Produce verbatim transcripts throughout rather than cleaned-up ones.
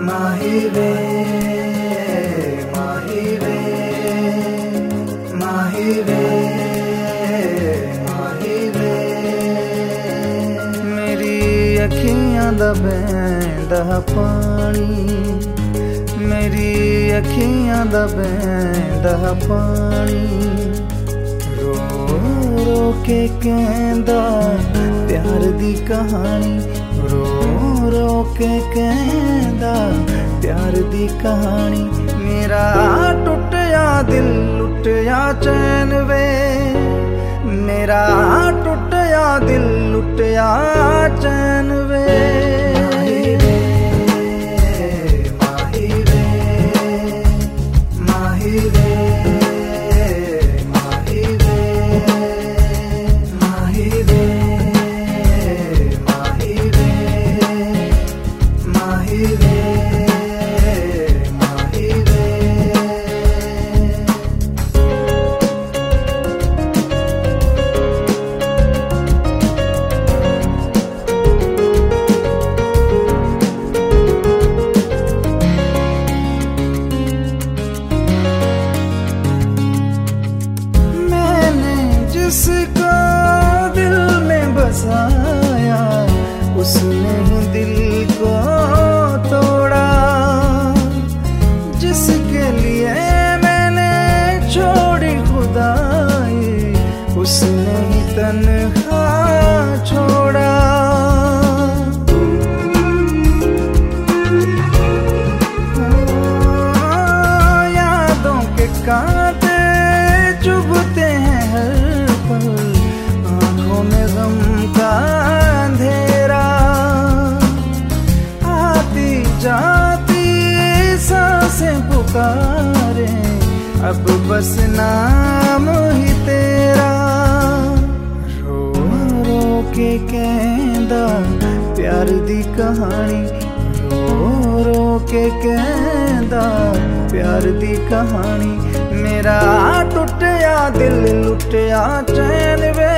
माही वे माही वे माही वे माही वे मेरी अखियां दा बहंदा पानी मेरी अखियां दा बहंदा पानी रो रो के कहंदा प्यार दी कहानी रो रो के कहंदा प्यार दी कहानी मेरा टुटिया दिल लुटिया चैन वे मेरा टुटिया दिल लुटिया चैन वे माही वे माही वे माही वे माही वे माही वे माही वे माही वे जिसको दिल में बसाया उसने ही दिल को तोड़ा जिसके लिए मैंने छोड़ी खुदाई उसने ही तन्हा छोड़ा यादों के कांटे चुभते हैं हर पल आँखों में गम का अंधेरा आती जाती सांसें पुकारे अब बस नाम ही तेरा रो रो के कहंदा प्यार दी कहानी रो रो के कहंदा प्यार दी कहानी मेरा टुटिया दिल लुटिया चैन वे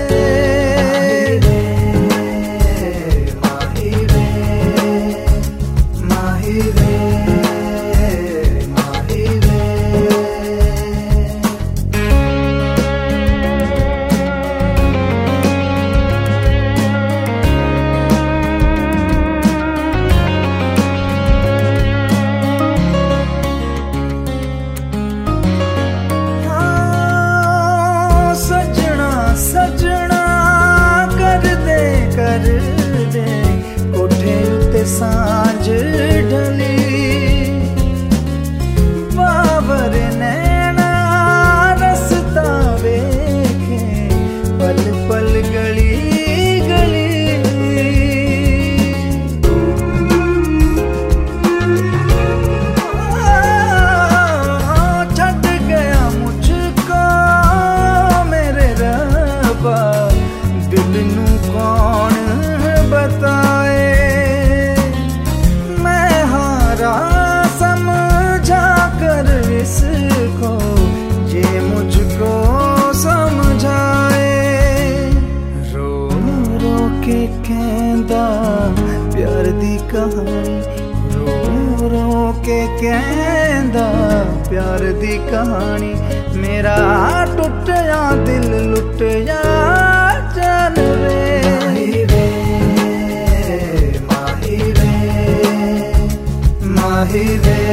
माही वे माही वे माही वे सजना कर दे कर दे कोठे उत्ते सांझ ढली बाबर नैना रसता वेखे पल पल गली गली छट गया मुझको मेरे रब्बा दिल नू कौन बताए मैं हारा समझा कर इसको ये मुझको समझाए रो रो के कहंदा प्यार दी कहानी रो रो के कहंदा प्यार दी कहानी मेरा टुटिया दिल लुटिया चैन वे माही वे माही वे